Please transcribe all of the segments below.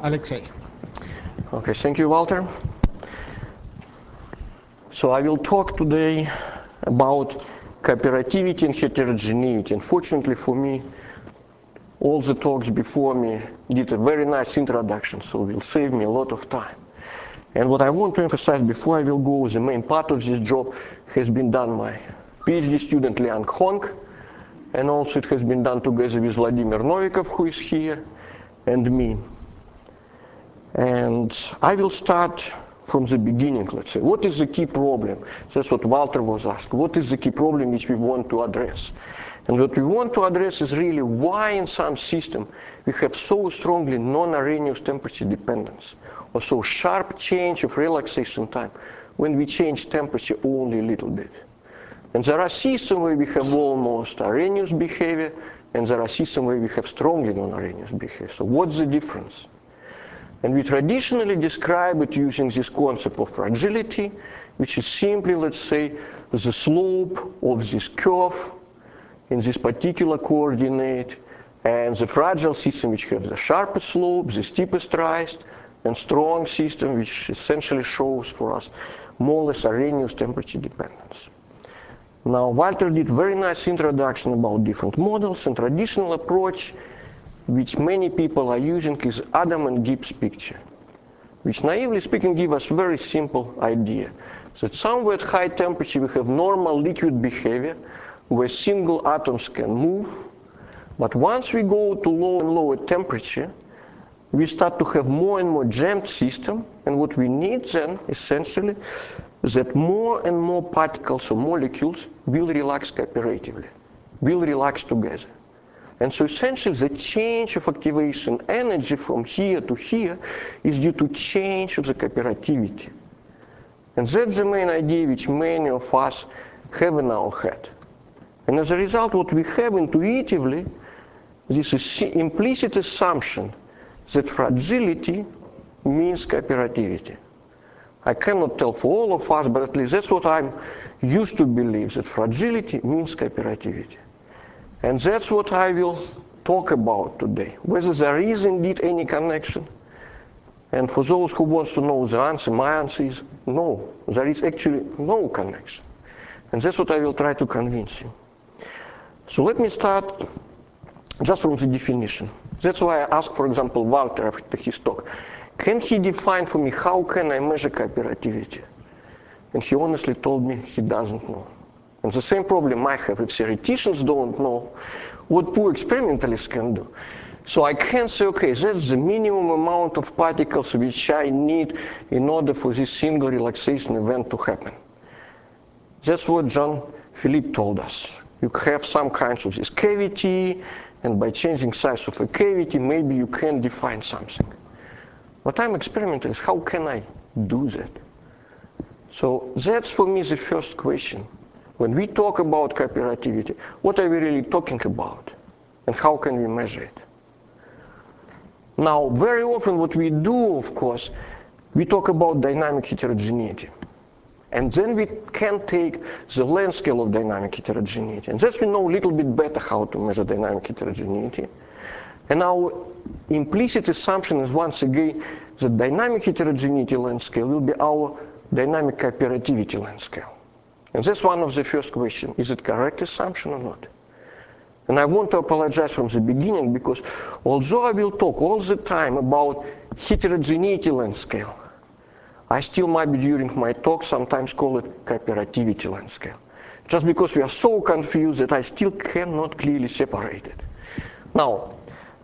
Alexei. Okay, thank you, Walter. So I will talk today about cooperativity and heterogeneity. Unfortunately for me, all the talks before me did a very nice introduction, so it will save me a lot of time. And what I want to emphasize before I will go, the main part of this job has been done by PhD student Liang Hong, and also it has been done together with Vladimir Novikov, who is here, and me. And I will start from the beginning, let's say. What is the key problem? That's what Walter was asked. What is the key problem which we want to address? And what we want to address is really why in some system we have so strongly non-Arrhenius temperature dependence, or so sharp change of relaxation time when we change temperature only a little bit. And there are systems where we have almost Arrhenius behavior, and there are systems where we have strongly non-Arrhenius behavior. So what's the difference? And we traditionally describe it using this concept of fragility, which is simply, let's say, the slope of this curve in this particular coordinate, and the fragile system which has the sharpest slope, the steepest rise, and strong system which essentially shows for us more or less Arrhenius temperature dependence. Now, Walter did very nice introduction about different models, and traditional approach which many people are using is Adam and Gibbs picture, which naively speaking give us very simple idea that somewhere at high temperature we have normal liquid behavior where single atoms can move, but once we go to low and lower temperature, we start to have more and more jammed system, and what we need then essentially is that more and more particles or molecules will relax cooperatively, will relax together. And so essentially the change of activation energy from here to here is due to change of the cooperativity. And that's the main idea which many of us have in our head. And as a result, what we have intuitively, this is implicit assumption that fragility means cooperativity. I cannot tell for all of us, but at least that's what I'm used to believe, that fragility means cooperativity. And that's what I will talk about today, whether there is indeed any connection. And for those who want to know the answer, my answer is no, there is actually no connection. And that's what I will try to convince you. So let me start just from the definition. That's why I asked, for example, Walter after his talk, can he define for me how can I measure cooperativity? And he honestly told me he doesn't know. And the same problem I have if theoreticians don't know what poor experimentalists can do. So I can say, okay, that's the minimum amount of particles which I need in order for this single relaxation event to happen. That's what Jean-Philippe told us. You have some kinds of this cavity, and by changing size of a cavity, maybe you can define something. What I'm experimenting is how can I do that? So that's for me the first question. When we talk about cooperativity, what are we really talking about? And how can we measure it? Now, very often what we do, of course, we talk about dynamic heterogeneity. And then we can take the length scale of dynamic heterogeneity. And thus we know a little bit better how to measure dynamic heterogeneity. And our implicit assumption is once again that dynamic heterogeneity length scale will be our dynamic cooperativity length scale. And that's one of the first questions. Is it correct assumption or not? And I want to apologize from the beginning because although I will talk all the time about heterogeneity length scale, I still might be during my talk sometimes call it cooperativity length scale. Just because we are so confused that I still cannot clearly separate it. Now,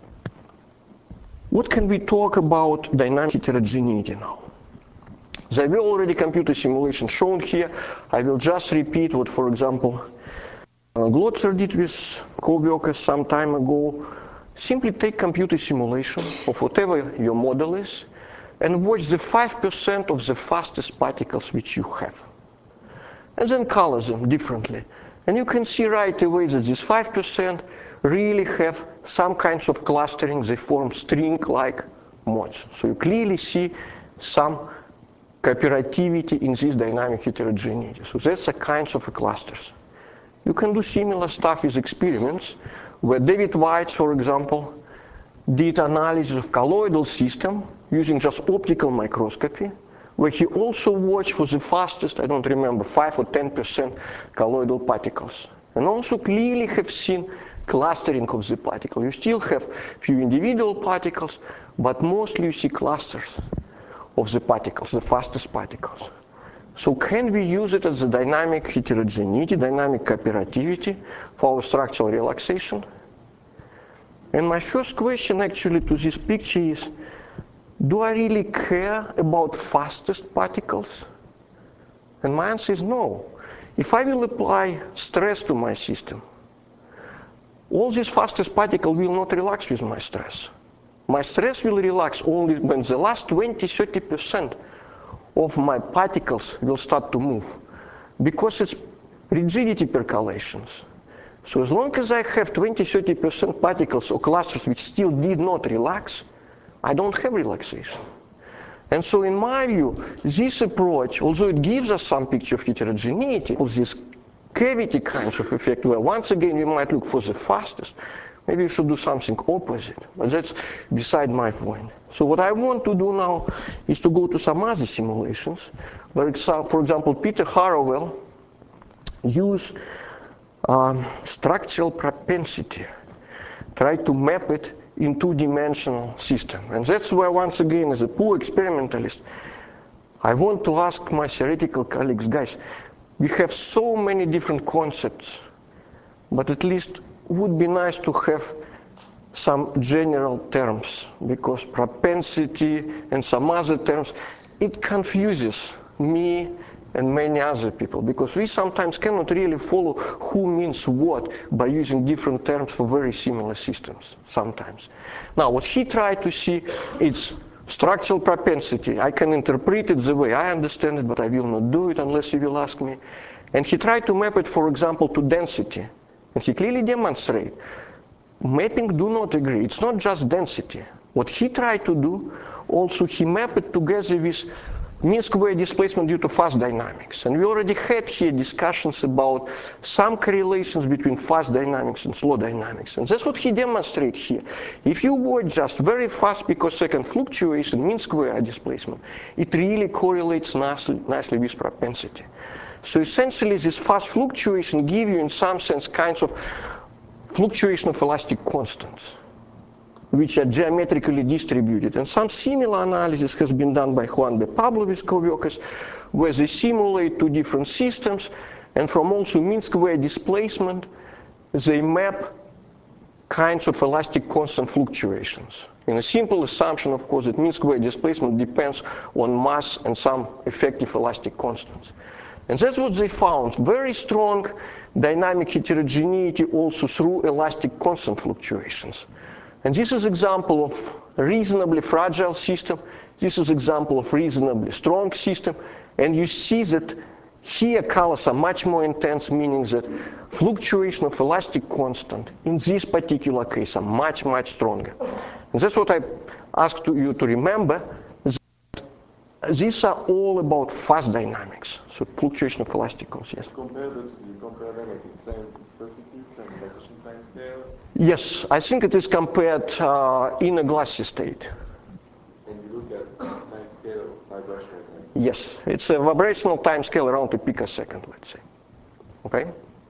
what can we talk about dynamic heterogeneity now? There were already computer simulations shown here. I will just repeat what, for example, Glotzer did with co-workers some time ago. Simply take computer simulation of whatever your model is and watch the 5% of the fastest particles which you have. And then color them differently. And you can see right away that these 5% really have some kinds of clustering. They form string-like modes. So you clearly see some cooperativity in this dynamic heterogeneity. So that's a kinds of clusters. You can do similar stuff with experiments where David Weitz, for example, did analysis of colloidal system using just optical microscopy, where he also watched for the fastest, I don't remember, 5 or 10% colloidal particles. And also clearly have seen clustering of the particle. You still have few individual particles, but mostly you see clusters of the particles, the fastest particles. So can we use it as a dynamic heterogeneity, dynamic cooperativity for our structural relaxation? And my first question actually to this picture is, do I really care about fastest particles? And my answer is no. If I will apply stress to my system, all these fastest particles will not relax with my stress. My stress will relax only when the last 20–30% of my particles will start to move, because it's rigidity percolations. So as long as I have 20–30% particles or clusters which still did not relax, I don't have relaxation. And so in my view, this approach, although it gives us some picture of heterogeneity, of this cavity kinds of effect, where once again we might look for the fastest, maybe we should do something opposite, but that's beside my point. So what I want to do now is to go to some other simulations. For example, Peter Harrowell used structural propensity, try to map it in two-dimensional system. And that's where, once again, as a poor experimentalist, I want to ask my theoretical colleagues, guys, we have so many different concepts, but at least would be nice to have some general terms, because propensity and some other terms, it confuses me and many other people, because we sometimes cannot really follow who means what by using different terms for very similar systems, sometimes. Now, what he tried to see, it's structural propensity. I can interpret it the way I understand it, but I will not do it unless you will ask me. And he tried to map it, for example, to density. And he clearly demonstrated, mapping do not agree. It's not just density. What he tried to do, also he mapped it together with mean square displacement due to fast dynamics. And we already had here discussions about some correlations between fast dynamics and slow dynamics. And that's what he demonstrated here. If you watch just very fast picosecond fluctuation, mean square displacement, it really correlates nicely with propensity. So essentially this fast fluctuation give you in some sense kinds of fluctuation of elastic constants, which are geometrically distributed. And some similar analysis has been done by Juan de Pablo with coworkers, where they simulate two different systems, and from also mean square displacement, they map kinds of elastic constant fluctuations. In a simple assumption, of course, that mean square displacement depends on mass and some effective elastic constants. And that's what they found, very strong dynamic heterogeneity also through elastic constant fluctuations. And this is example of a reasonably fragile system. This is example of reasonably strong system. And you see that here colors are much more intense, meaning that fluctuation of elastic constant in this particular case are much, much stronger. And that's what I asked you to remember. These are all about fast dynamics, so fluctuation of elastic constants. You compare them at the same viscosity, same dilatation time scale? Yes, I think it is compared in a glassy state. And you look at time scale vibrational time? Yes, it's a vibrational time scale around a picosecond, let's say. Okay?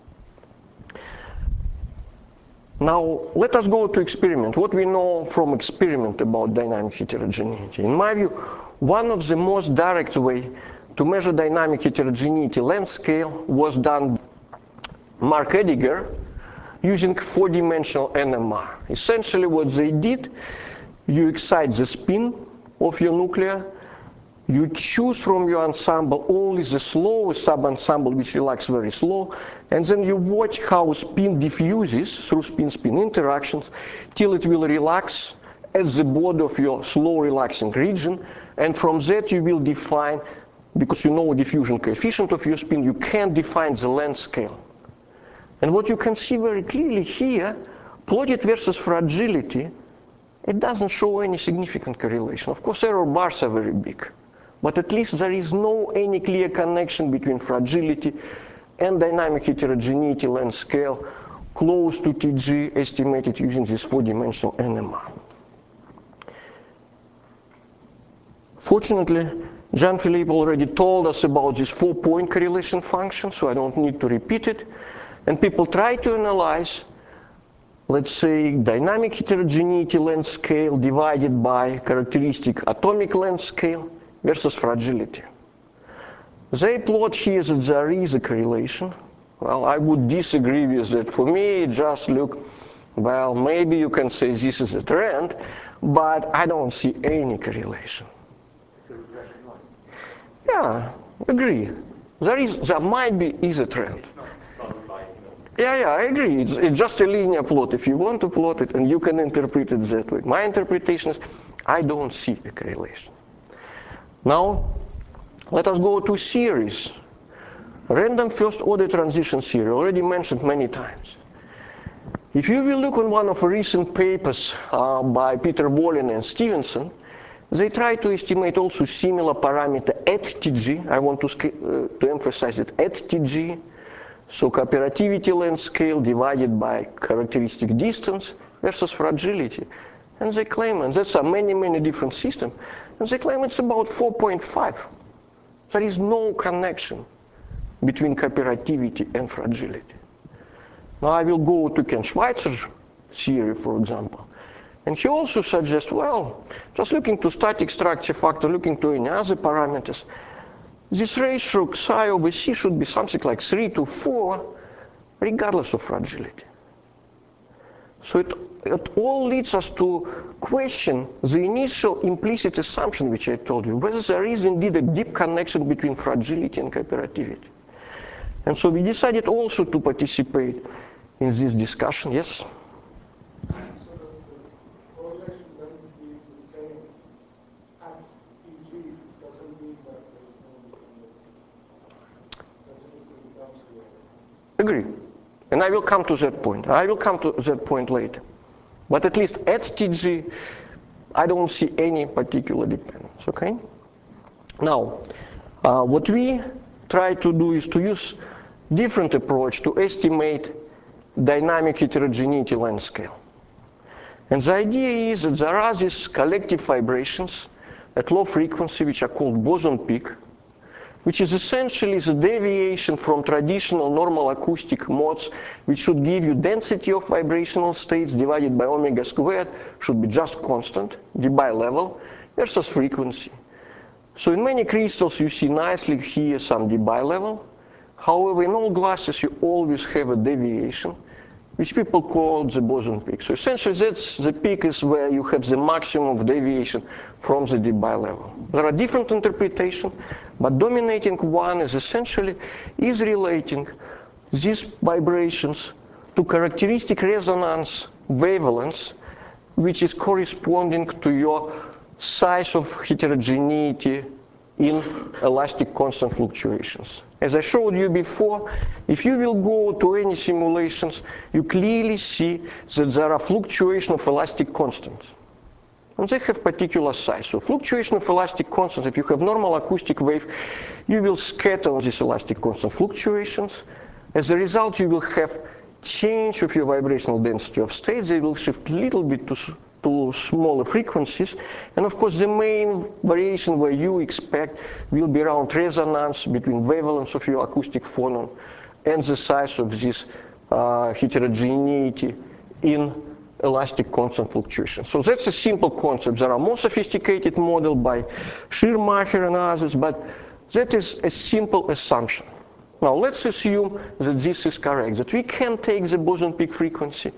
Now, let us go to experiment. What we know from experiment about dynamic heterogeneity. In my view, one of the most direct way to measure dynamic heterogeneity length scale was done by Mark Ediger using four-dimensional NMR. Essentially what they did, you excite the spin of your nuclear, you choose from your ensemble only the slowest sub-ensemble which relax very slow, and then you watch how spin diffuses through spin-spin interactions till it will relax at the border of your slow relaxing region, and from that you will define, because you know diffusion coefficient of your spin, you can define the length scale. And what you can see very clearly here, plotted versus fragility, it doesn't show any significant correlation. Of course, error bars are very big, but at least there is no any clear connection between fragility and dynamic heterogeneity length scale close to TG estimated using this four-dimensional NMR. Fortunately, Jean-Philippe already told us about this 4-point correlation function, so I don't need to repeat it. And people try to analyze, let's say, dynamic heterogeneity length scale divided by characteristic atomic length scale versus fragility. They plot here that there is a correlation. Well, I would disagree with that. For me, it just look, well, maybe you can say this is a trend, but I don't see any correlation. It's a regression line. Yeah, agree. There might be a trend. It's not like, Yeah, I agree. It's just a linear plot. If you want to plot it, and you can interpret it that way. My interpretation is, I don't see a correlation. Now, let us go to series. Random first order transition theory, already mentioned many times. If you will look on one of the recent papers by Peter Wallin and Stevenson, they try to estimate also similar parameter at TG. I want to emphasize it, at TG. So cooperativity length scale divided by characteristic distance versus fragility. And they claim, and that's a many different systems, and they claim it's about 4.5. There is no connection between cooperativity and fragility. Now I will go to Ken Schweizer's theory, for example. And he also suggests, well, just looking to static structure factor, looking to any other parameters, this ratio psi over C should be something like 3 to 4, regardless of fragility. So it all leads us to question the initial implicit assumption which I told you, whether there is indeed a deep connection between fragility and cooperativity. And so we decided also to participate in this discussion. Yes? Agree. And I will come to that point. I will come to that point later. But at least at TG, I don't see any particular dependence, okay? Now, what we try to do is to use different approach to estimate dynamic heterogeneity length scale. And the idea is that there are these collective vibrations at low frequency, which are called boson peak, which is essentially the deviation from traditional normal acoustic modes, which should give you density of vibrational states divided by omega squared, should be just constant, dBi level, versus frequency. So in many crystals you see nicely here some dBi level. However, in all glasses you always have a deviation, which people call the boson peak. So essentially that's the peak is where you have the maximum of deviation from the dBi level. There are different interpretations, but dominating one is essentially is relating these vibrations to characteristic resonance wavelengths, which is corresponding to your size of heterogeneity in elastic constant fluctuations. As I showed you before, if you will go to any simulations, you clearly see that there are fluctuations of elastic constants. And they have particular size. So fluctuation of elastic constants, if you have normal acoustic wave, you will scatter on these elastic constant fluctuations. As a result, you will have change of your vibrational density of states. They will shift a little bit to smaller frequencies. And of course, the main variation where you expect will be around resonance between wavelengths of your acoustic phonon and the size of this heterogeneity in elastic constant fluctuation. So that's a simple concept. There are more sophisticated models by Schirmacher and others, but that is a simple assumption. Now let's assume that this is correct, that we can take the boson peak frequency,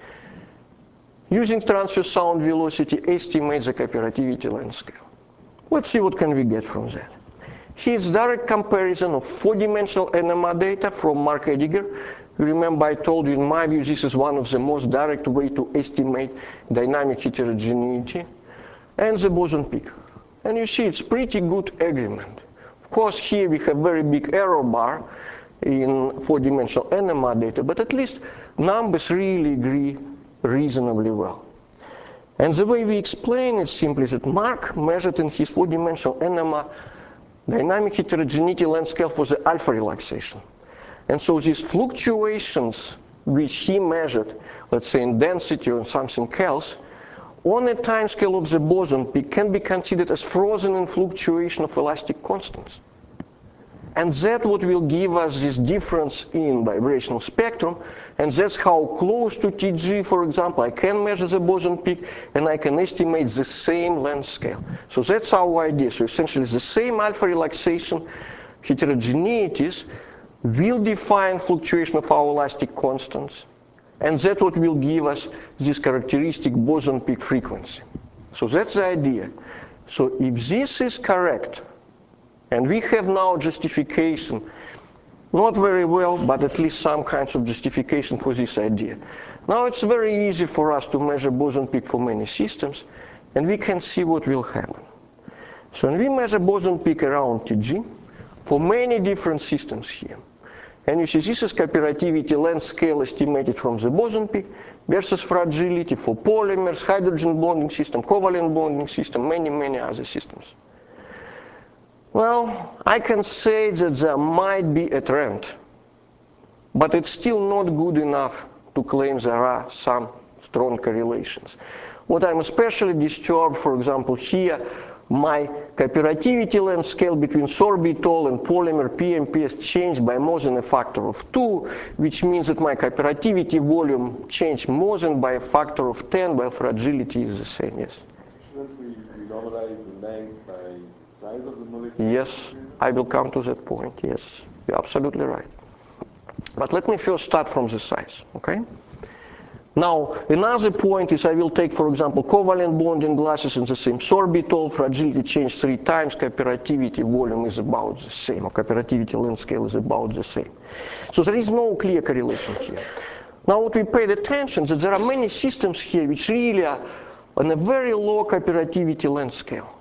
using transverse sound velocity, estimate the cooperativity length scale. Let's see what can we get from that. Here's direct comparison of 4-dimensional NMR data from Mark Ediger. You remember I told you, in my view, this is one of the most direct way to estimate dynamic heterogeneity, and the boson peak. And you see it's pretty good agreement. Of course, here we have very big error bar in 4-dimensional NMR data, but at least numbers really agree reasonably well. And the way we explain it simply is that Mark measured in his 4-dimensional NMR dynamic heterogeneity length scale for the alpha relaxation. And so these fluctuations which he measured, let's say in density or something else, on a time scale of the boson peak can be considered as frozen in fluctuation of elastic constants. And that's what will give us this difference in vibrational spectrum, and that's how close to TG, for example, I can measure the boson peak, and I can estimate the same length scale. So that's our idea. So essentially the same alpha relaxation heterogeneities will define fluctuation of our elastic constants, and that's what will give us this characteristic boson peak frequency. So that's the idea. So if this is correct, and we have now justification, not very well, but at least some kinds of justification for this idea. Now it's very easy for us to measure boson peak for many systems, and we can see what will happen. So when we measure boson peak around TG for many different systems here, and you see this is cooperativity length scale estimated from the boson peak versus fragility for polymers, hydrogen bonding system, covalent bonding system, many other systems. Well, I can say that there might be a trend, but it's still not good enough to claim there are some strong correlations. What I'm especially disturbed, for example, here, my cooperativity length scale between sorbitol and polymer PMP has changed by more than a factor of 2, which means that my cooperativity volume changed more than by a factor of 10, while fragility is the same, yes? Shouldn't we normalize the length by size of the molecule? Yes, I will come to that point, yes. You're absolutely right. But let me first start from the size, okay? Now, another point is I will take, for example, covalent bonding glasses in the same sorbitol, fragility changed 3 times, cooperativity volume is about the same, or cooperativity length scale is about the same. So there is no clear correlation here. Now, what we paid attention is that there are many systems here which really are on a very low cooperativity length scale.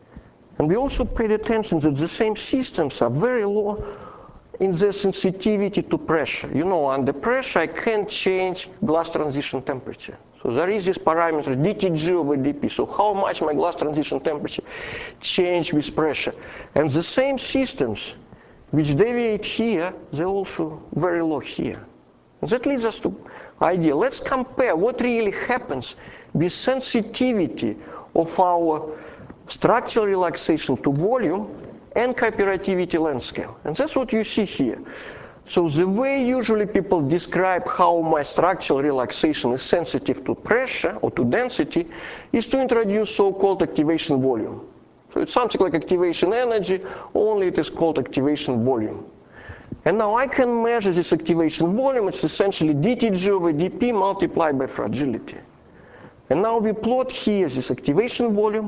And we also paid attention that the same systems are very low in their sensitivity to pressure. You know, under pressure I can't change glass transition temperature. So there is this parameter dTg over dP. So how much my glass transition temperature change with pressure. And the same systems which deviate here, they're also very low here. And that leads us to idea. Let's compare what really happens with sensitivity of our structural relaxation to volume and cooperativity length scale. And that's what you see here. So the way usually people describe how my structural relaxation is sensitive to pressure or to density is to introduce so-called activation volume. So it's something like activation energy, only it is called activation volume. And now I can measure this activation volume. It's essentially dTg over dP multiplied by fragility. And now we plot here this activation volume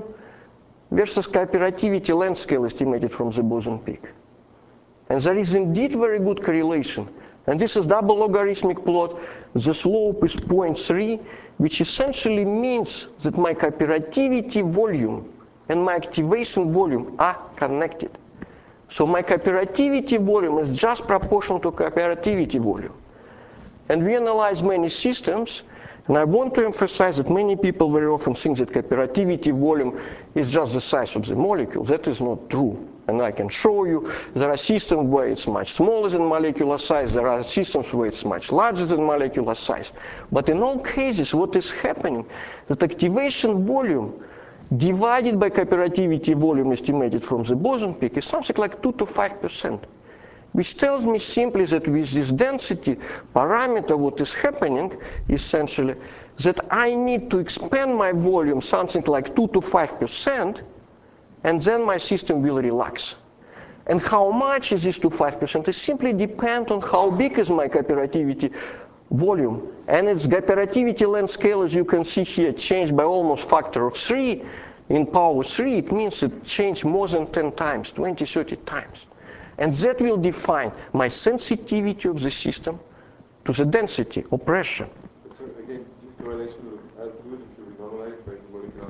versus cooperativity length scale estimated from the boson peak. And there is indeed very good correlation. And this is double logarithmic plot. The slope is 0.3, which essentially means that my cooperativity volume and my activation volume are connected. So my cooperativity volume is just proportional to cooperativity volume. And we analyze many systems. And I want to emphasize that many people very often think that cooperativity volume is just the size of the molecule. That is not true. And I can show you there are systems where it's much smaller than molecular size. There are systems where it's much larger than molecular size. But in all cases, what is happening, that activation volume divided by cooperativity volume estimated from the boson peak is something like 2 to 5%. Which tells me simply that with this density parameter, what is happening essentially, that I need to expand my volume something like 2 to 5%, and then my system will relax. And how much is this 2 to 5%? It simply depends on how big is my cooperativity volume. And its cooperativity length scale, as you can see here, changed by almost factor of 3 in power 3. It means it changed more than 10 times, 20, 30 times. And that will define my sensitivity of the system to the density or pressure. So again, this correlation was as good if you normalize by the molecular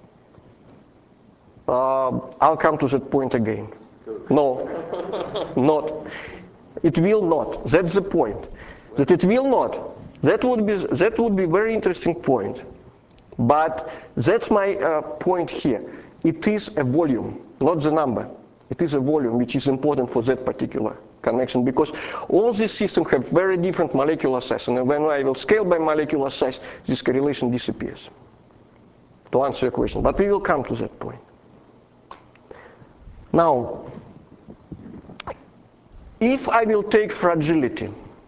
size? I'll come to that point again. No, not. It will not. That's the point. That it will not. That would be a very interesting point. But that's my point here. It is a volume, not the number. It is a volume which is important for that particular connection, because all these systems have very different molecular size, and when I will scale by molecular size, this correlation disappears. to answer your question, but we will come to that point. Now, if I will take fragility,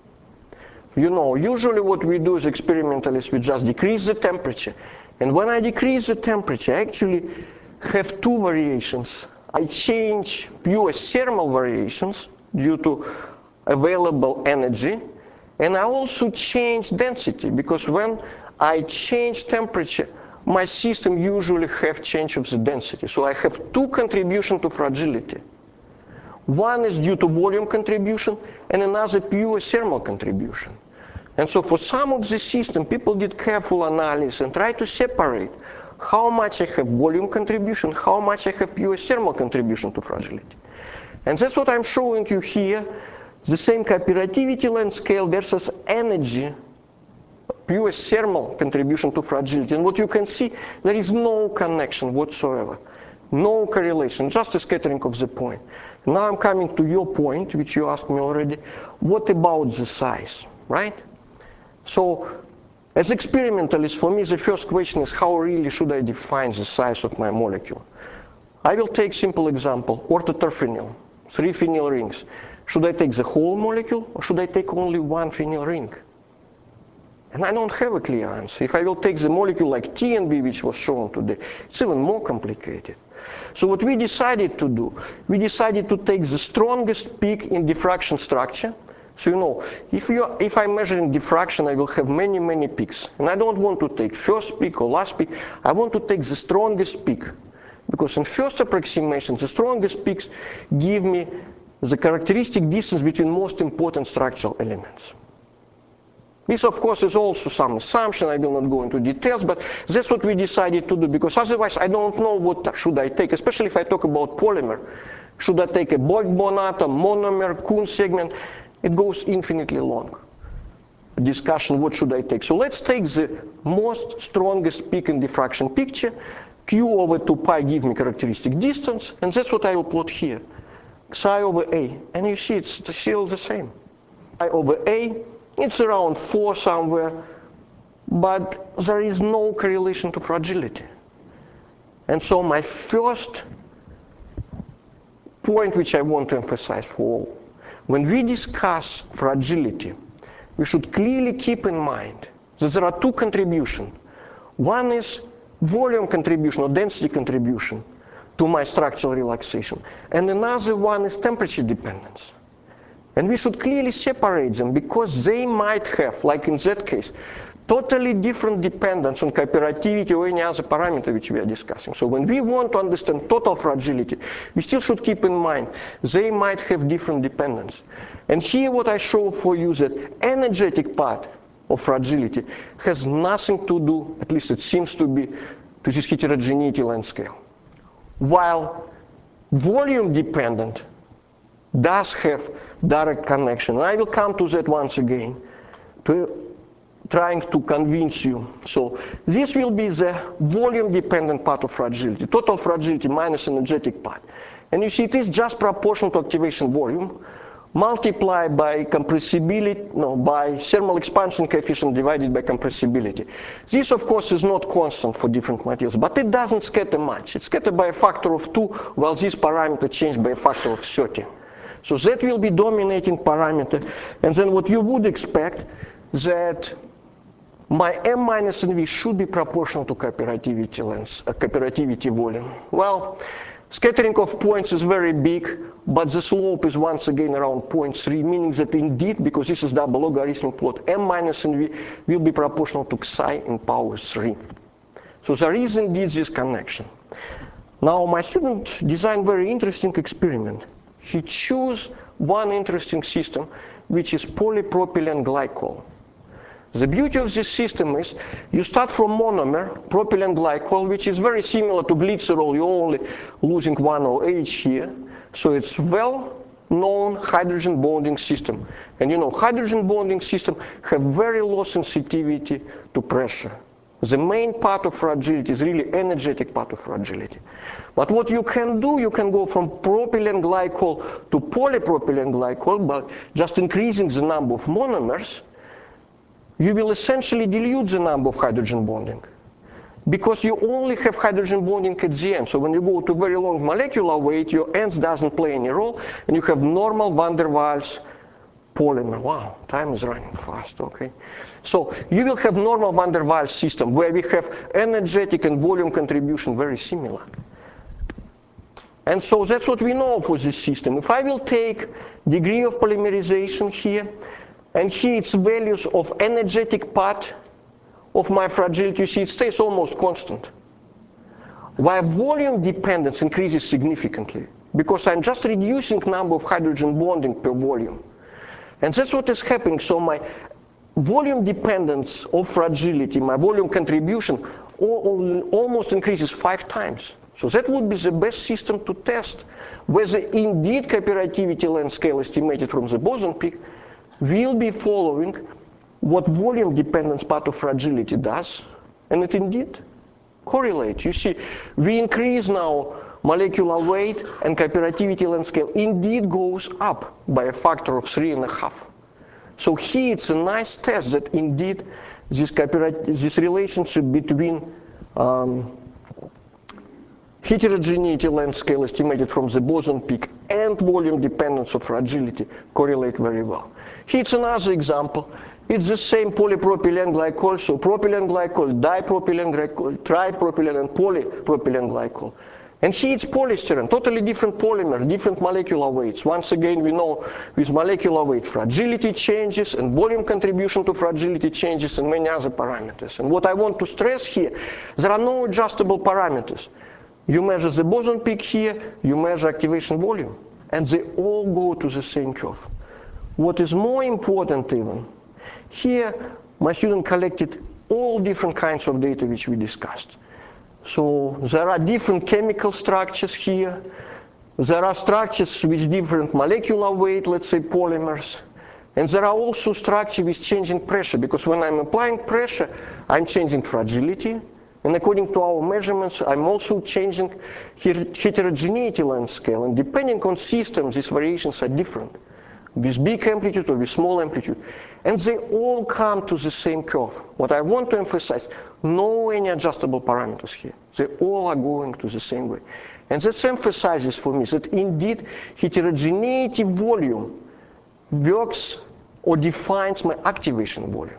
usually what we do as experimentalists, we just decrease the temperature. And when I decrease the temperature, I actually have two variations. I change pure thermal variations due to available energy, and I also change density, because when I change temperature, my system usually have change of the density. So I have two contributions to fragility. One is due to volume contribution, and another pure thermal contribution. And so for some of the system, people did careful analysis and try to separate how much I have volume contribution, how much I have pure thermal contribution to fragility. And that's what I'm showing you here, the same cooperativity length scale versus energy, pure thermal contribution to fragility. And what you can see, there is no connection whatsoever, no correlation, just a scattering of the point. Now I'm coming to your point, which you asked me already. What about the size, right? So as experimentalist, for me, the first question is how really should I define the size of my molecule? I will take simple example, orthoterphenyl, 3 phenyl rings. Should I take the whole molecule, or should I take only 1 phenyl ring? And I don't have a clear answer. If I will take the molecule like TNB, which was shown today, it's even more complicated. So what we decided to do, we decided to take the strongest peak in diffraction structure. So if I'm measuring diffraction, I will have many, many peaks. And I don't want to take first peak or last peak. I want to take the strongest peak. Because in first approximation, the strongest peaks give me the characteristic distance between most important structural elements. This, of course, is also some assumption. I will not go into details, but that's what we decided to do, because otherwise I don't know what should I take, especially if I talk about polymer. Should I take a Boyd-Bohn atom, monomer, Kuhn segment? It goes infinitely long. Discussion, what should I take? So let's take the most strongest peak in diffraction picture. Q over 2 pi give me characteristic distance, and that's what I will plot here. Psi over A, and you see it's still the same. Psi over A, it's around 4 somewhere, but there is no correlation to fragility. And so my first point which I want to emphasize for all, when we discuss fragility, we should clearly keep in mind that there are two contributions. One is volume contribution or density contribution to my structural relaxation, and another one is temperature dependence. And we should clearly separate them, because they might have, like in that case, totally different dependence on cooperativity or any other parameter which we are discussing. So when we want to understand total fragility, we still should keep in mind they might have different dependence. And here what I show for you, that energetic part of fragility has nothing to do, at least it seems to be, to this heterogeneity length scale. While volume dependent does have direct connection. And I will come to that once again, trying to convince you. So this will be the volume dependent part of fragility, total fragility minus energetic part. And you see it is just proportional to activation volume multiplied by by thermal expansion coefficient divided by compressibility. This, of course, is not constant for different materials, but it doesn't scatter much. It's scattered by a factor of 2, while this parameter changed by a factor of 30. So that will be dominating parameter. And then what you would expect, that my M minus NV should be proportional to cooperativity length, cooperativity volume. Well, scattering of points is very big, but the slope is once again around 0.3, meaning that indeed, because this is double logarithmic plot, M minus NV will be proportional to psi in power 3. So there is indeed this connection. Now my student designed very interesting experiment. He chose one interesting system, which is polypropylene glycol. The beauty of this system is you start from monomer, propylene glycol, which is very similar to glycerol. You're only losing one OH here. So it's well-known hydrogen bonding system. And hydrogen bonding system have very low sensitivity to pressure. The main part of fragility is really energetic part of fragility. But what you can do, you can go from propylene glycol to polypropylene glycol by just increasing the number of monomers. You will essentially dilute the number of hydrogen bonding. because you only have hydrogen bonding at the end. So when you go to very long molecular weight, your ends doesn't play any role, and you have normal van der Waals polymer. Wow, time is running fast, okay. So you will have normal van der Waals system where we have energetic and volume contribution very similar. And so that's what we know for this system. If I will take degree of polymerization here, and here it's values of energetic part of my fragility, you see it stays almost constant. While volume dependence increases significantly, because I'm just reducing number of hydrogen bonding per volume. And that's what is happening. So my volume dependence of fragility, my volume contribution, almost increases 5 times. So that would be the best system to test whether indeed cooperativity length scale estimated from the boson peak will be following what volume dependence part of fragility does, and it indeed correlates. You see, we increase now molecular weight, and cooperativity length scale indeed goes up by a factor of 3.5. So here it's a nice test that indeed this relationship between heterogeneity length scale estimated from the boson peak and volume dependence of fragility correlate very well. Here it's another example. It's the same polypropylene glycol, so propylene glycol, dipropylene glycol, tripropylene, and polypropylene glycol. And here it's polystyrene, totally different polymer, different molecular weights. Once again, we know with molecular weight, fragility changes, and volume contribution to fragility changes, and many other parameters. And what I want to stress here, there are no adjustable parameters. You measure the boson peak here, you measure activation volume, and they all go to the same curve. What is more important even, here my student collected all different kinds of data which we discussed. So there are different chemical structures here. There are structures with different molecular weight, let's say polymers. And there are also structures with changing pressure, because when I'm applying pressure, I'm changing fragility. And according to our measurements, I'm also changing heterogeneity length scale. And depending on systems, these variations are different, with big amplitude or with small amplitude. And they all come to the same curve. What I want to emphasize, no any adjustable parameters here. They all are going to the same way. And that emphasizes for me that indeed heterogeneity volume works or defines my activation volume.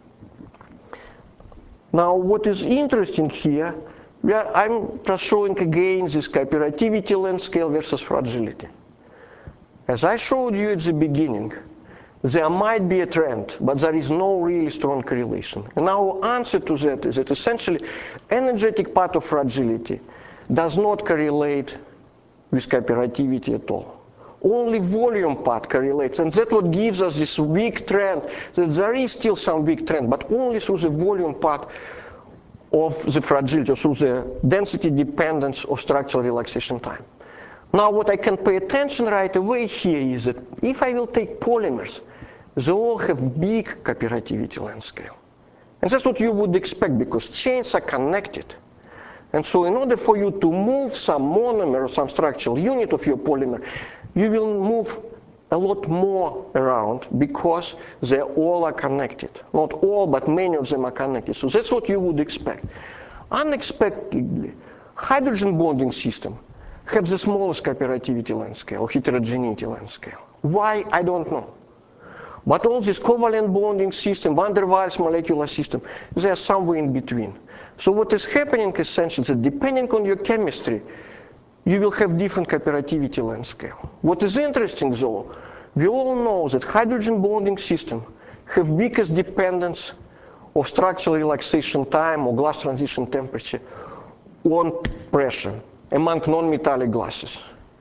Now what is interesting here, I'm just showing again this cooperativity length scale versus fragility. As I showed you at the beginning, there might be a trend, but there is no really strong correlation. And our answer to that is that essentially energetic part of fragility does not correlate with cooperativity at all. Only volume part correlates, and that's what gives us this weak trend, that there is still some weak trend, but only through the volume part of the fragility, or through the density dependence of structural relaxation time. Now what I can pay attention right away here is that if I will take polymers, they all have big cooperativity length scale. And that's what you would expect, because chains are connected. And so in order for you to move some monomer or some structural unit of your polymer, you will move a lot more around, because they all are connected. Not all, but many of them are connected. So that's what you would expect. Unexpectedly, hydrogen bonding system have the smallest cooperativity length scale, or heterogeneity length scale. Why? I don't know. But all this covalent bonding system, van der Waals molecular system, they are somewhere in between. So what is happening essentially is that depending on your chemistry, you will have different cooperativity length scale. What is interesting though, we all know that hydrogen bonding system have biggest dependence of structural relaxation time or glass transition temperature on pressure among non-metallic glasses.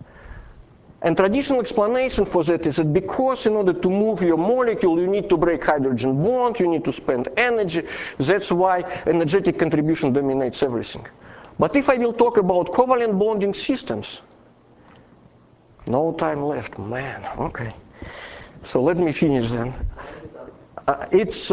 And traditional explanation for that is that because in order to move your molecule, you need to break hydrogen bond, you need to spend energy. That's why energetic contribution dominates everything. But if I will talk about covalent bonding systems, no time left, man, okay. So let me finish then. It's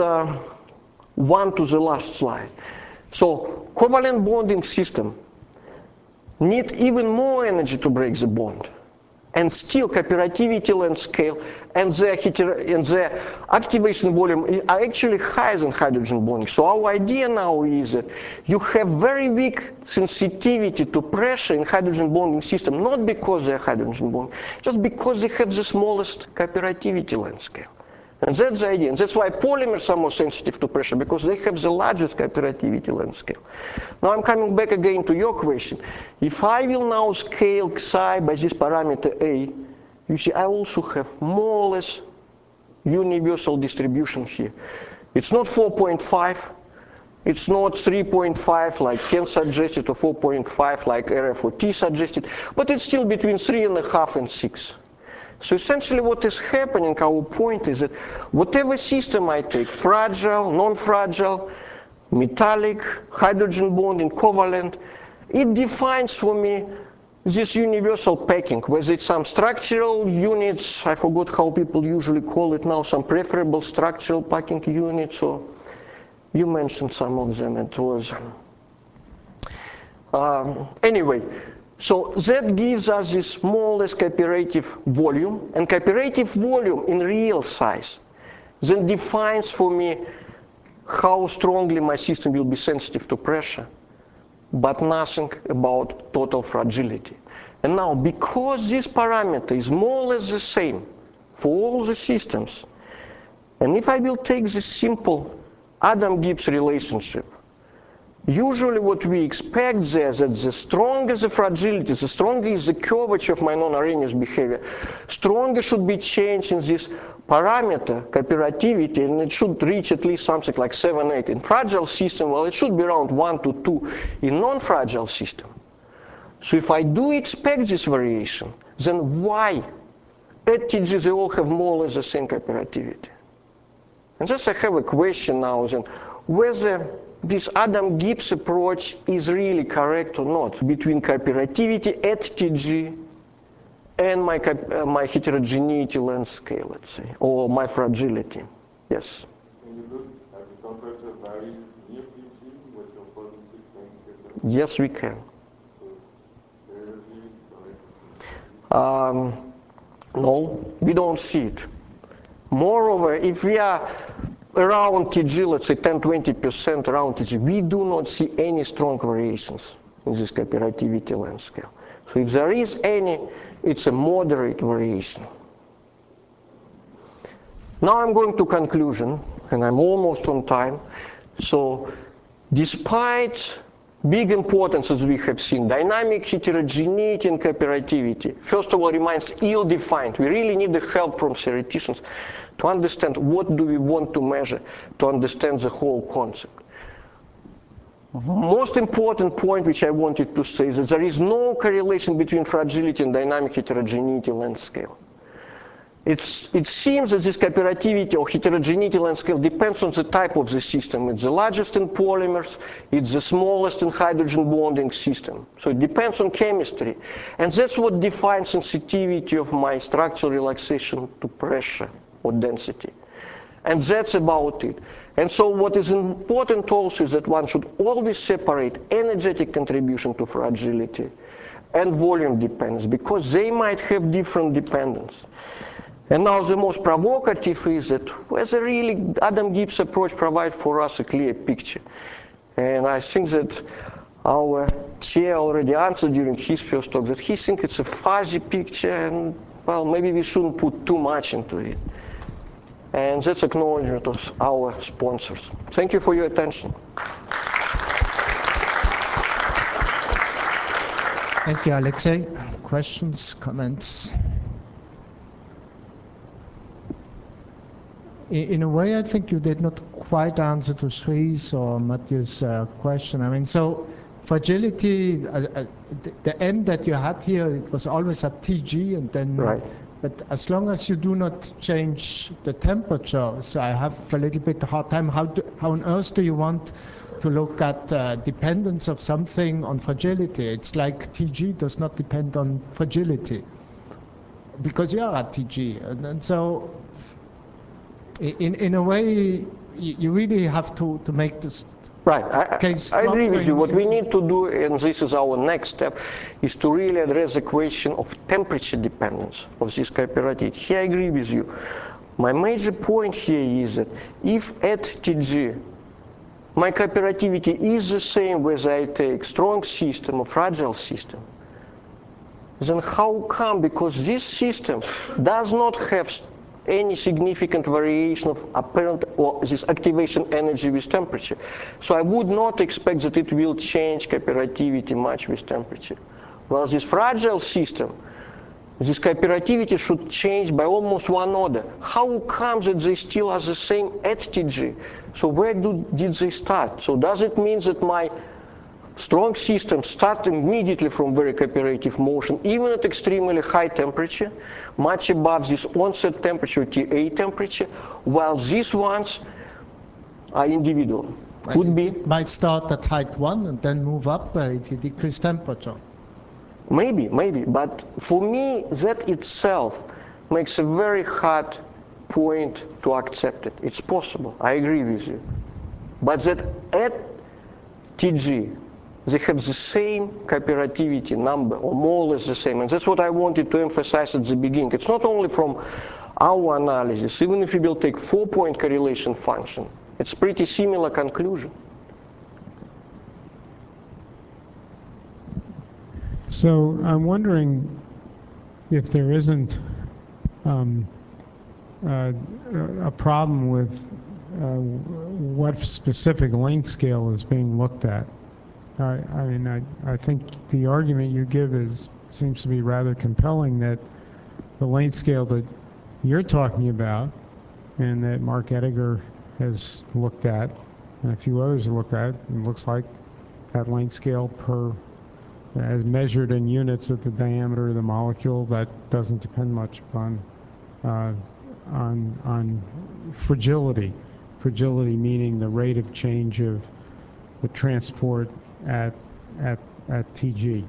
one to the last slide. So covalent bonding system need even more energy to break the bond. and still cooperativity length scale and the activation volume are actually higher than hydrogen bonding. So our idea now is that you have very weak sensitivity to pressure in hydrogen bonding system, not because they're hydrogen bonding, just because they have the smallest cooperativity length scale. And that's the idea. And that's why polymers are more sensitive to pressure, because they have the largest cooperativity length scale. Now I'm coming back again to your question. If I will now scale Xi by this parameter A, you see I also have more or less universal distribution here. It's not 4.5, it's not 3.5 like Ken suggested, or 4.5 like RFOT suggested, but it's still between 3.5 and 6. So essentially what is happening, our point is that whatever system I take, fragile, non-fragile, metallic, hydrogen bonding, covalent, it defines for me this universal packing, whether it's some structural units, I forgot how people usually call it now, some preferable structural packing units, or you mentioned some of them, it was. Anyway, so that gives us this more or less cooperative volume, and cooperative volume in real size then defines for me how strongly my system will be sensitive to pressure, but nothing about total fragility. And now, because this parameter is more or less the same for all the systems, and if I will take this simple Adam-Gibbs relationship, usually what we expect there is that the stronger the fragility, the stronger is the curvature of my non-Arrhenius behavior, stronger should be change in this parameter, cooperativity, and it should reach at least something like 7, 8. In fragile system, well, it should be around 1 to 2 in non-fragile system. So if I do expect this variation, then why at TG they all have more or less the same cooperativity? And just I have a question now then, whether this Adam-Gibbs approach is really correct or not between cooperativity at TG and my heterogeneity length scale, let's say, or my fragility. Yes? Can you look at the temperature varies near TG with your positive thing? Yes, we can. So, energy, No, we don't see it. Moreover, if we are around TG, let's say 10-20% around TG, we do not see any strong variations in this cooperativity length scale. So if there is any, it's a moderate variation. Now I'm going to conclusion, and I'm almost on time. So despite big importance, as we have seen, dynamic heterogeneity and cooperativity, first of all, remains ill-defined. We really need the help from theoreticians to understand what do we want to measure, to understand the whole concept. Most important point which I wanted to say is that there is no correlation between fragility and dynamic heterogeneity length scale. It seems that this cooperativity or heterogeneity length scale depends on the type of the system. It's the largest in polymers, it's the smallest in hydrogen bonding system. So it depends on chemistry. And that's what defines sensitivity of my structural relaxation to pressure or density. And that's about it. And so what is important also is that one should always separate energetic contribution to fragility and volume dependence, because they might have different dependence. And now the most provocative is that whether really Adam-Gibbs approach provides for us a clear picture. And I think that our chair already answered during his first talk that he thinks it's a fuzzy picture, and well, maybe we shouldn't put too much into it. And that's acknowledgement of our sponsors. Thank you for your attention. Thank you, Alexei. Questions, comments? In a way, I think you did not quite answer to Sri's or Matthew's question. I mean, so fragility, the M that you had here, it was always at TG, and then. Right. But as long as you do not change the temperature, so I have a little bit hard time. How on earth do you want to look at dependence of something on fragility? It's like TG does not depend on fragility because you are at TG, and so in a way you really have to make this Right, case I agree with you. swapping What we need to do, and this is our next step, is to really address the question of temperature dependence of this cooperativity. Here I agree with you. My major point here is that if at TG my cooperativity is the same whether I take strong system or fragile system, then how come? Because this system does not have any significant variation of apparent or this activation energy with temperature. So I would not expect that it will change cooperativity much with temperature. While this fragile system, this cooperativity should change by almost one order. How comes that they still are the same at TG? So where did they start? So does it mean that my strong systems start immediately from very cooperative motion, even at extremely high temperature, much above this onset temperature, TA temperature, while these ones are individual? Could be. It might start at height 1 and then move up if you decrease temperature. Maybe, but for me, that itself makes a very hard point to accept it. It's possible, I agree with you. But that at TG, they have the same cooperativity number, or more or less the same. And that's what I wanted to emphasize at the beginning. It's not only from our analysis. Even if we will take 4-point correlation function, it's pretty similar conclusion. So I'm wondering if there isn't a problem with what specific length scale is being looked at. I think the argument you give seems to be rather compelling, that the length scale that you're talking about and that Mark Ediger has looked at and a few others have looked at, it looks like that length scale as measured in units of the diameter of the molecule, that doesn't depend much upon on fragility. Fragility meaning the rate of change of the transport at TG.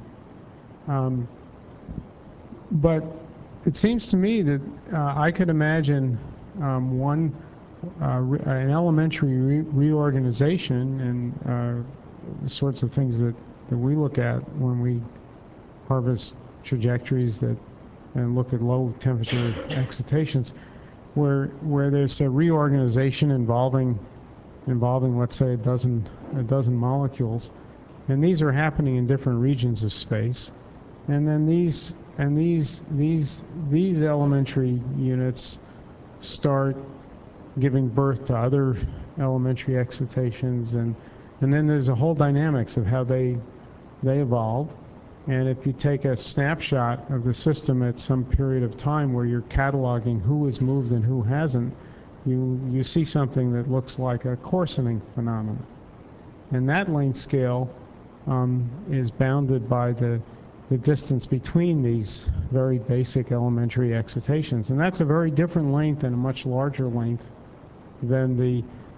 But it seems to me that I could imagine an elementary reorganization and the sorts of things that we look at when we harvest trajectories and look at low temperature excitations, where there's a reorganization involving let's say a dozen molecules, and these are happening in different regions of space, and then these elementary units start giving birth to other elementary excitations, and then there's a whole dynamics of how they evolve. And if you take a snapshot of the system at some period of time where you're cataloging who has moved and who hasn't, you see something that looks like a coarsening phenomenon. And that length scale is bounded by the distance between these very basic elementary excitations. And that's a very different length and a much larger length than the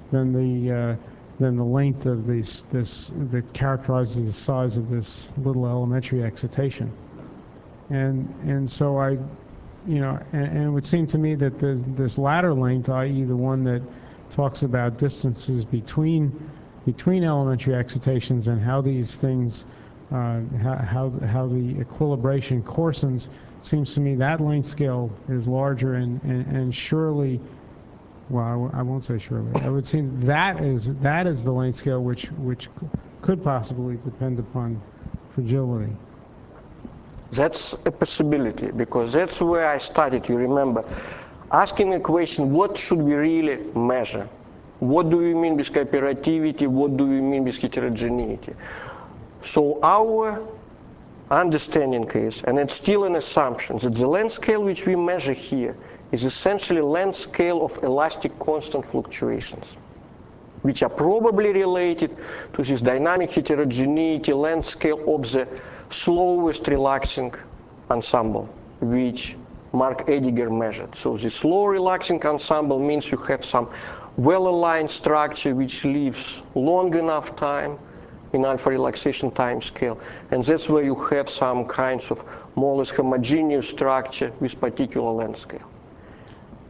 length of this that characterizes the size of this little elementary excitation. And so and it would seem to me that this latter length, i.e. the one that talks about distances between elementary excitations and how these things, how the equilibration coarsens, seems to me that length scale is larger and surely, well, I won't say surely. It would seem that is the length scale which could possibly depend upon fragility. That's a possibility, because that's where I started, you remember, asking a question, what should we really measure? What do we mean with cooperativity? What do we mean with heterogeneity? So our understanding is, and it's still an assumption, that the length scale which we measure here is essentially length scale of elastic constant fluctuations, which are probably related to this dynamic heterogeneity length scale of the slowest relaxing ensemble, which Mark Ediger measured. So the slow relaxing ensemble means you have some well-aligned structure which lives long enough time in alpha relaxation time scale, and that's where you have some kinds of more or less homogeneous structure with particular length scale.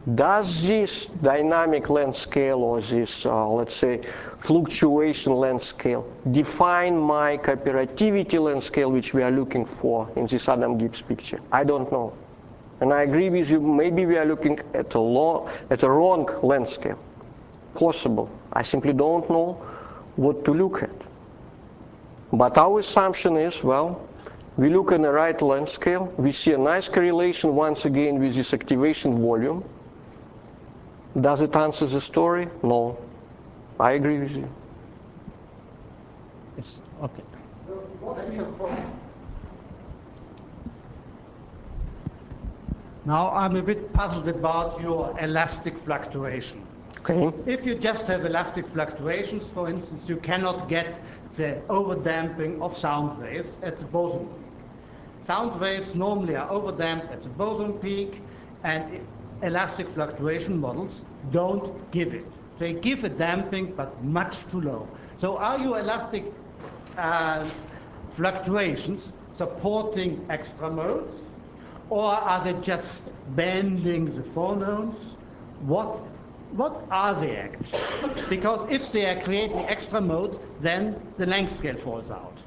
does this dynamic length scale or this, let's say, fluctuation length scale define my cooperativity length scale, which we are looking for in this Adam Gibbs picture? I don't know. And I agree with you, maybe we are looking at a wrong length scale. Possible. I simply don't know what to look at. But our assumption is, well, we look at the right length scale, we see a nice correlation once again with this activation volume. Does it answer the story? No. I agree with you. Yes, okay. Now I'm a bit puzzled about your elastic fluctuation. Okay. If you just have elastic fluctuations, for instance, you cannot get the overdamping of sound waves at the boson peak. Sound waves normally are overdamped at the boson peak, and elastic fluctuation models don't give it. They give a damping, but much too low. So are your elastic fluctuations supporting extra modes, or are they just bending the phonones? What are they actually? Because if they are creating extra modes, then the length scale falls out.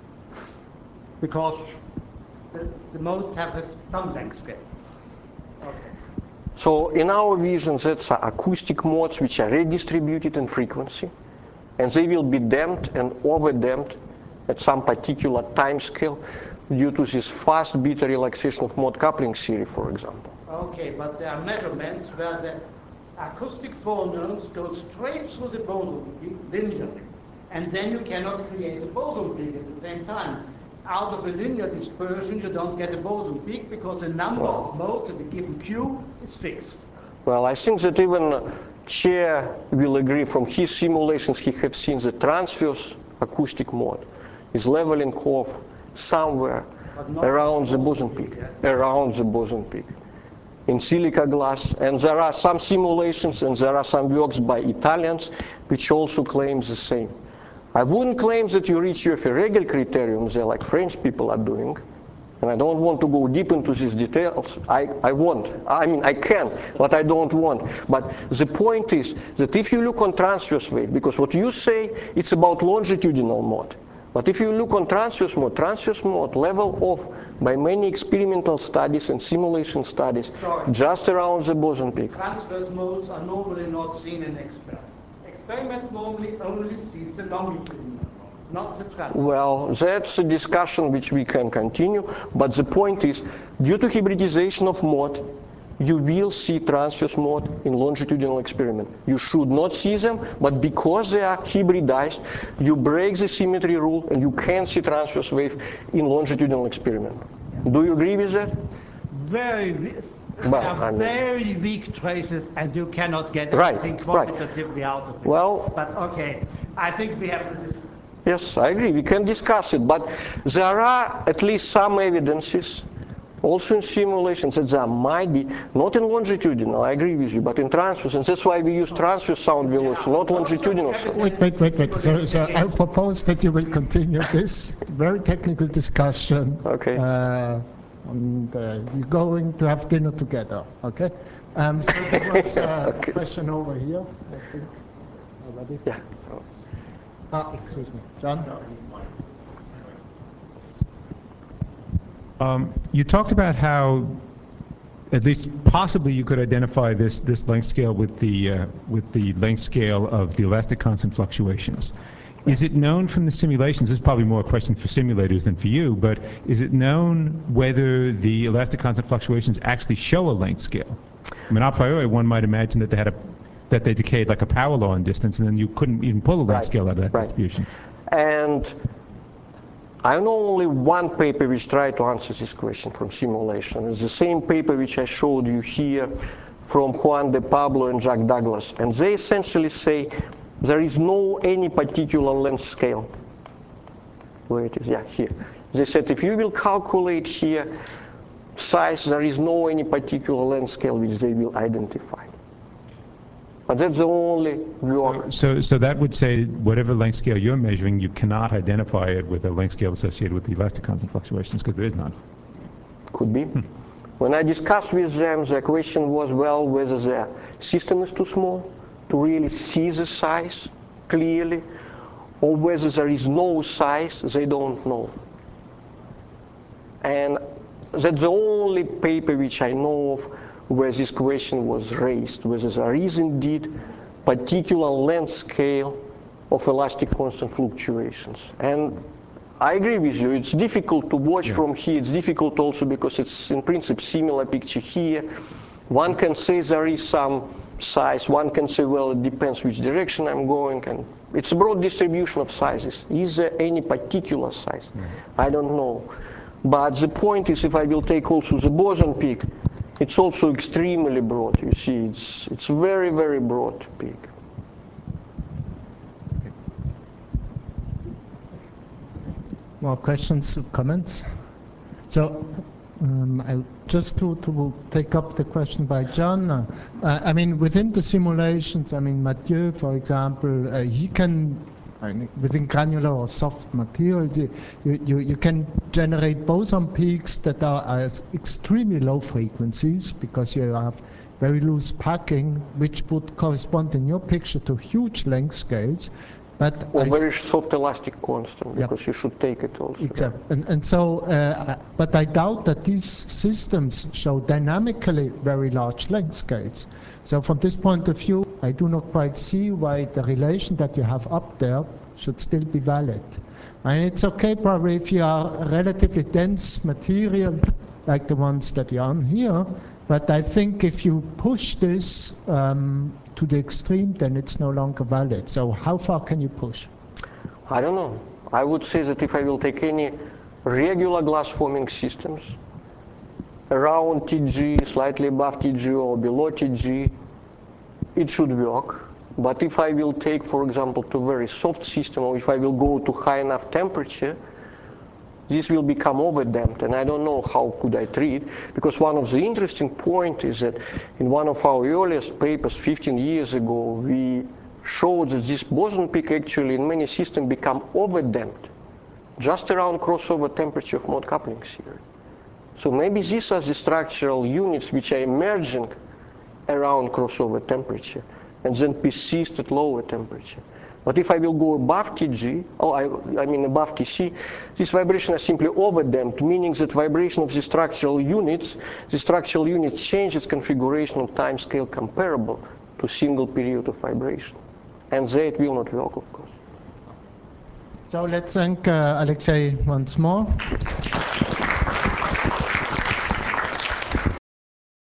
Because the modes have some length scale. Okay. So in our vision, that's acoustic modes which are redistributed in frequency, and they will be damped and over-damped at some particular time scale due to this fast beta relaxation of mode coupling theory, for example. Okay, but there are measurements where the acoustic phonones go straight through the boson peak linearly, and then you cannot create a boson peak at the same time. Out of a linear dispersion, you don't get a boson peak because the number of modes at a given Q is fixed. Well, I think that even Chair will agree from his simulations he has seen the transverse acoustic mode is leveling off somewhere around the boson peak, around the boson peak in silica glass. And there are some simulations and there are some works by Italians which also claim the same. I wouldn't claim that you reach your Feregel criterion there like French people are doing. And I don't want to go deep into these details. I can, but I don't want. But the point is that if you look on transverse wave, because what you say, it's about longitudinal mode. But if you look on transverse mode level off by many experimental studies and simulation studies, just around the boson peak. Transverse modes are normally not seen in experiment. Experiment normally only sees the longitudinal mode, not the transverse. Well, that's a discussion which we can continue, but the point is, due to hybridization of mode, you will see transverse mode in longitudinal experiment. You should not see them, but because they are hybridized, you break the symmetry rule and you can see transverse wave in longitudinal experiment. Do you agree with that? Very weak traces, and you cannot get anything quantitatively out of it. Well, but okay, I think we have to discuss. Yes, I agree. We can discuss it, but there are at least some evidences, also in simulations, that there might be, not in longitudinal, I agree with you, but in transverse, and that's why we use transverse sound velocity, not longitudinal sound. Wait. So I propose that you will continue this very technical discussion. Okay. And you're going to have dinner together, okay? So there was a question over here, I think, already. Yeah. Excuse me, John? You talked about how, at least possibly, you could identify this length scale with the length scale of the elastic constant fluctuations. Is it known from the simulations? This is probably more a question for simulators than for you, but is it known whether the elastic constant fluctuations actually show a length scale? I mean, a priori, one might imagine that they decayed like a power law in distance, and then you couldn't even pull a length scale out of that distribution. And I know only one paper which tried to answer this question from simulation. It's the same paper which I showed you here from Juan de Pablo and Jack Douglas. And they essentially say there is no any particular length scale. Where it is? Yeah, here. They said if you will calculate here size, there is no any particular length scale which they will identify. But that's the only work. So that would say whatever length scale you're measuring, you cannot identify it with a length scale associated with the elastic constant fluctuations because there is none. Could be. When I discussed with them, the question was, well, whether the system is too small to really see the size clearly, or whether there is no size, they don't know. And that's the only paper which I know of where this question was raised, whether there is indeed particular length scale of elastic constant fluctuations. And I agree with you, it's difficult to watch from here. It's difficult also because it's in principle similar picture here. One can say there is some size, one can say, well, it depends which direction I'm going, and it's a broad distribution of sizes. Is there any particular size? I don't know. But the point is, if I will take also the boson peak, it's also extremely broad. You see, it's very, very broad peak. More questions, comments? So, just to take up the question by John, I mean, within the simulations, I mean, Mathieu, for example, he can, within granular or soft materials, you can generate boson peaks that are as extremely low frequencies because you have very loose packing, which would correspond in your picture to huge length scales. But or very soft elastic constant, because you should take it also. Exactly. And so, but I doubt that these systems show dynamically very large length scales. So from this point of view, I do not quite see why the relation that you have up there should still be valid. And it's okay probably if you are a relatively dense material, like the ones that you are on here, but I think if you push this to the extreme, then it's no longer valid. So how far can you push? I don't know. I would say that if I will take any regular glass forming systems, around TG, slightly above TG or below TG, it should work. But if I will take, for example, to very soft system, or if I will go to high enough temperature, this will become overdamped, and I don't know how could I treat, because one of the interesting points is that in one of our earliest papers 15 years ago, we showed that this boson peak actually in many systems become overdamped just around crossover temperature of mode coupling theory. So maybe these are the structural units which are emerging around crossover temperature and then persist at lower temperature. But if I will go above TG, I mean above TC, these vibrations are simply overdamped, meaning that vibration of the structural units change its configuration of time scale comparable to single period of vibration. And there it will not work, of course. So let's thank Alexei once more.